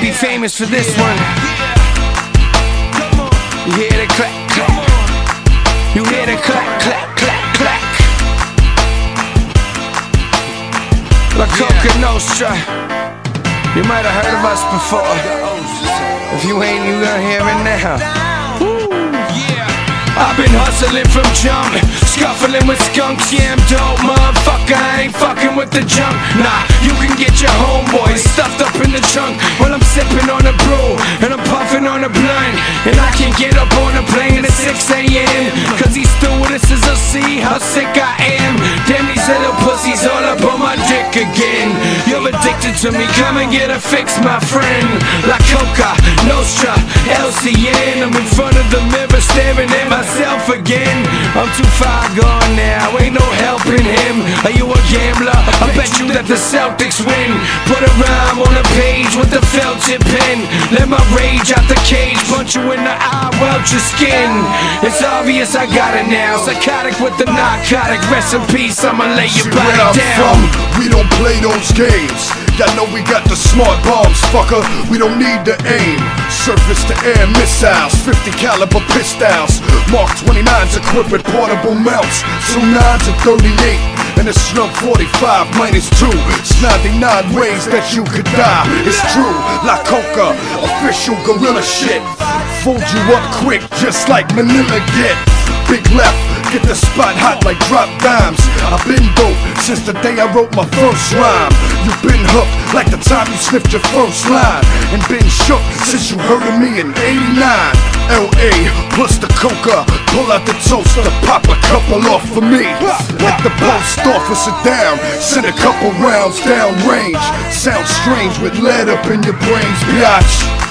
be famous for this one. You hear the clap, clap. You hear the clap, clap, clap, clap. La Coka Nostra. You might have heard of us before. If you ain't, you gonna hear it now. I've been hustling from jump, scuffling with skunks. Yeah, I'm dope, motherfucker, I ain't fucking with the junk. Nah, you can get your homeboys stuffed up in the trunk while I'm sipping on a brew and I'm puffing on a blunt. And I can't get up on a plane at 6 a.m. Cause these stewardesses will see how sick I am. Damn, these little pussies all up on my dick again. You're addicted to me, come and get a fix, my friend. La Coka Nostra, LCN. I'm in front of the mirror staring at myself again. I'm too far gone now, ain't no helping him. Are you a gambler? I bet you that the Celtics win. Put a rhyme on a page with a felt tip pen. Let my rage out the cage, punch you in the eye, welt your skin. It's obvious I got it now, psychotic with the narcotic. Rest in peace, I'ma lay your body down. We don't play those games. Y'all know we got the smart bombs, fucker. We don't need to aim. Surface to air missiles, 50 caliber pistols. Mark 29's equipped with portable mounts. 2 9s and 38. And a snub 45 -2. It's 99 ways that you could die. It's true, La Coka, official gorilla shit. Fold you up quick, just like Manila get. Big left, get the spot hot like drop dimes. I've been dope since the day I wrote my first rhyme. You've been hooked like the time you sniffed your first line. And been shook since you heard of me in '89. LA plus the Coka, pull out the toaster, pop a couple off for me. Like the post officer down, send a couple rounds down range. Sounds strange with lead up in your brains, biatch.